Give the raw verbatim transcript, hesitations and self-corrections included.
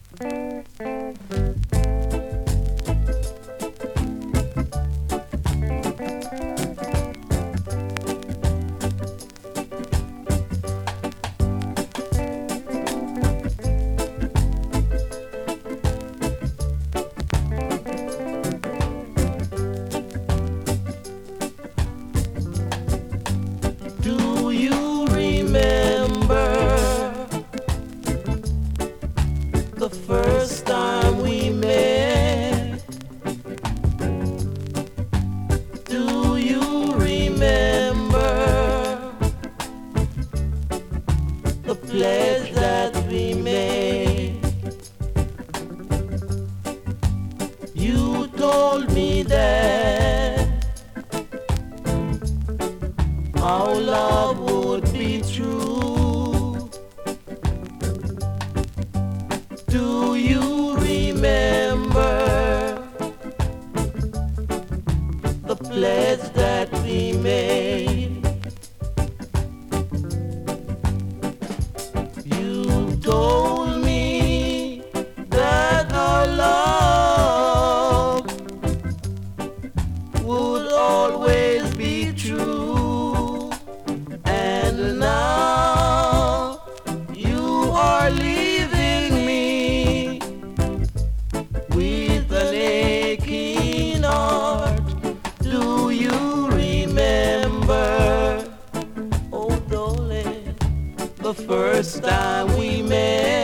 Do you remember the first time we met? Do you remember the pledge that we made? You told me that our love would be true. Do you remember the pledge that we made? You told me that our love would always be true. And now you are leaving me with an aching heart. Do you remember, oh darling, the first time we met?